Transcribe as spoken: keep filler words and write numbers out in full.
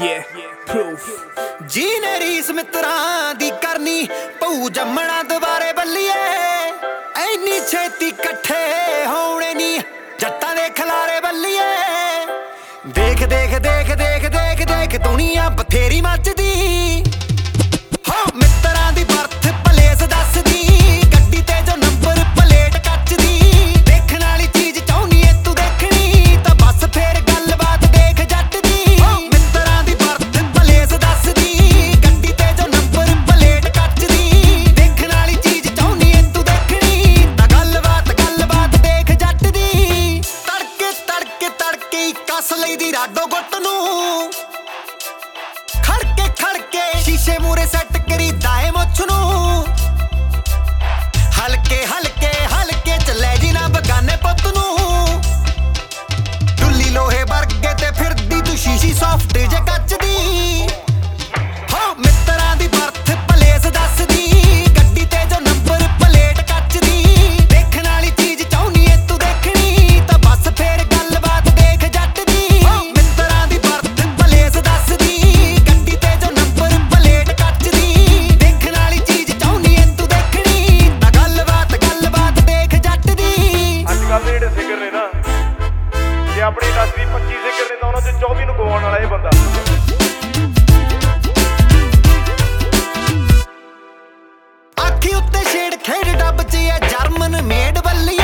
Yeah, proof. जी ने रीस मित्रां दी करनी पऊ जम्मना दुबारे बल्लीए Anne छेती कट्ठे होने नी जट्टां दे खलारे बल्लीए देख देख देख देख देख देख दुनिया बथेरी मचदी हो मित्रां दी बर्थ प्लेस दसदी गड्डी ते जो नंबर प्लेट कचदी देखण वाली चीज चाहुंदी ऐ तू देखणी तां बस फेर गलबात देख जट दी मित्रां दी बर्थ प्लेस दसदी गड्डी ते जो नंबर प्लेट कचदी देखण वाली चीज चाहुंदी ऐ तू देखणी तां गलबात गलबात देख जट दी तड़के तड़के तड़के कस लईदी राडो गुੱਟ ਨੂੰ ਖੜਕੇ ਖੜਕੇ ਸ਼ੀਸ਼ੇ ਮੂਰੇ ਸੈੱਟ ਕਰੀਦਾ ਏ ਮੁੱਛ ਨੂੰ ਹਲਕੇ ਹਲਕੇ ਹਲਕੇ ਚੱਲੇ ਜੀ ਨਾ ਬਗਾਨੇ ਪੁੱਤ ਨੂੰ ਡੁੱਲੀ ਲੋਹੇ ਵਰਗੇ ਤੇ ਫਿਰਦੀ ਤੂੰ ਸ਼ੀਸ਼ੀ ਸੌਫਟ ਜੇ ਕੱਚ ਦੀ ਹੋ ਮਿੱਤਰਾਂ ਦੀ ਬਰਥ ਪਲੇਸ ਦੱਸਦੀ ਗੱਡੀ ਤੇ ਜੋ ਨੰਬਰ ਪਲੇਟ ਕੱਚ ਦੀ ਦੇਖਣ ਵਾਲੀ ਚੀਜ਼ ਚਾਹੁੰਦੀ ਏ ਤੂੰ ਦੇਖਣੀ ਤਾਂ ਬਸ ਫੇਰ ਗੱਲਬਾਤ ਦੇਖ ਜੱਟ ਦੀ ਹੋ ਮਿੱਤਰਾਂ ਦੀ ਬਰਥ ਪਲੇਸ ਦੱਸਦੀ ਗੱਡੀ ਤੇ ਜੋ ਨੰਬਰ ਪਲੇਟ ਕੱਚ ਦੀ ਦੇਖਣ ਵਾਲੀ ਚੀਜ਼ ਚਾਹੁੰਦੀ ਏ ਤੂੰ ਦੇਖਣੀ ਤਾਂ ਗੱਲਬਾਤ ਗੱਲਬਾਤ ਦੇਖ ਜੱਟ ਦੀ ਅੱਜ ਕੱਲ੍ਹ ਦੇ ਜਿਹੜੇ ਸਿੰਗਰ ਨੇ ਨਾ ਜੇ ਆਪਣੀ ਇੰਡਸਟਰੀ ਪੱਚੀ ਸਿੰਗਰ ਨੇ ਤਾਂ ਉਹਨਾਂ ਚੋਂ ਚੌਵੀ ਨੂੰ ਗਵਾਉਣ ਵਾਲਾ ਇਹ ਬੰਦਾ ਅੱਖੀ ਉੱਤੇ ਛੇੜ ਖੇਡ ਡੱਬ 'ਚ ਐ ਜਰਮਨ ਮੇਡ ਬੱਲੀ